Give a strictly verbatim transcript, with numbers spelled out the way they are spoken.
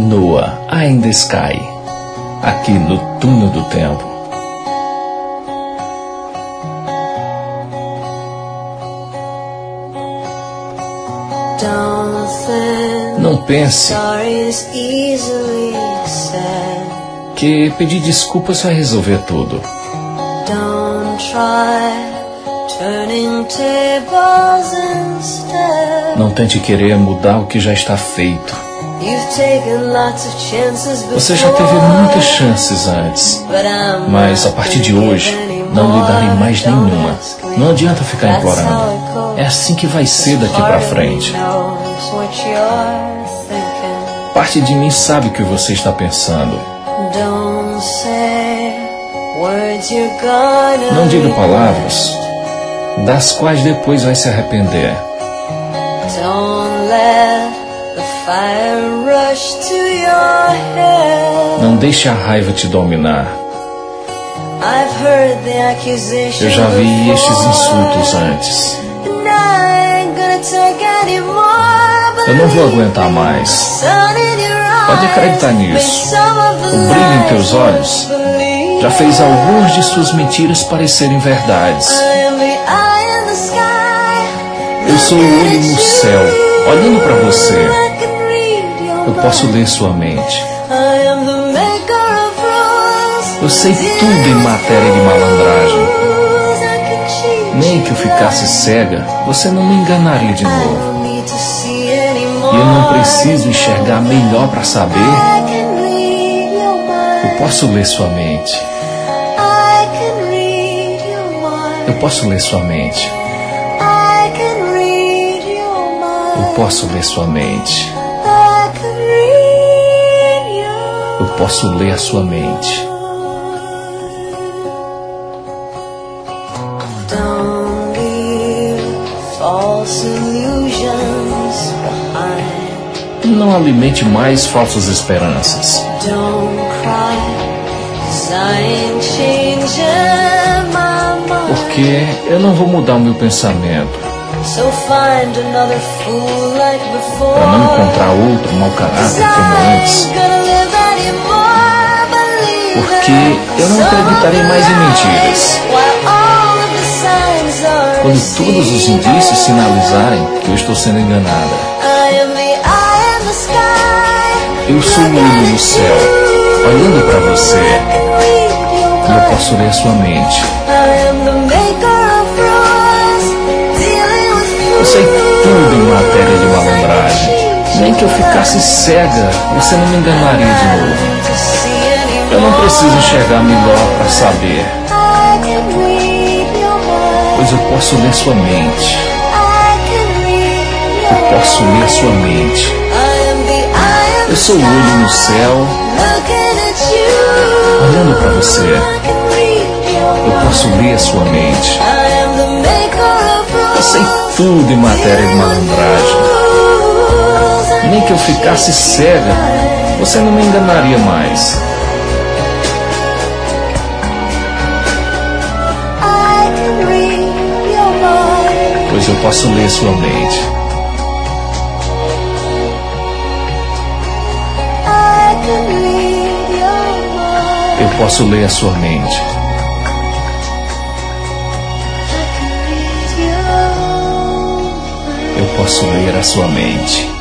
Noah, Eye in the Sky, aqui no Túnel do Tempo. Não pense que pedir desculpas vai resolver tudo. Não tente querer mudar o que já está feito. Você já teve muitas chances antes, mas a partir de hoje não lhe darei mais nenhuma. Não adianta ficar implorando. É assim que vai ser daqui para frente. Parte de mim sabe o que você está pensando. Não diga palavras das quais depois vai se arrepender. Não deixe a raiva te dominar. Eu já vi estes insultos antes. Eu não vou aguentar mais. Pode acreditar nisso. O brilho em teus olhos já fez algumas de suas mentiras parecerem verdades. Eu sou o olho no céu, olhando para você. Eu posso ler sua mente. Eu sei tudo em matéria de malandragem. Nem que eu ficasse cega, você não me enganaria de novo. E eu não preciso enxergar melhor para saber. Eu posso ler sua mente. Eu posso ler sua mente. Eu posso ler sua mente. Eu posso ler a sua mente. Não alimente mais falsas esperanças. Porque eu não vou mudar o meu pensamento. Para não encontrar outro mau caráter como antes. Porque eu não acreditarei mais em mentiras. Quando todos os indícios sinalizarem que eu estou sendo enganada. Eu sou o olho no céu, olhando para você. E eu posso ler sua mente. Eu sei tudo em matéria de malandragem. Nem que eu ficasse cega, você não me enganaria de novo. Eu não preciso enxergar melhor para saber. Pois eu posso ler sua mente. Eu posso ler sua mente. Eu sou o olho no céu, olhando para você. Eu posso ler a sua mente. Eu sei tudo em matéria de malandragem. Nem que eu ficasse cega, você não me enganaria mais. Pois eu posso ler sua mente. Eu posso ler a sua mente. Eu posso ler a sua mente.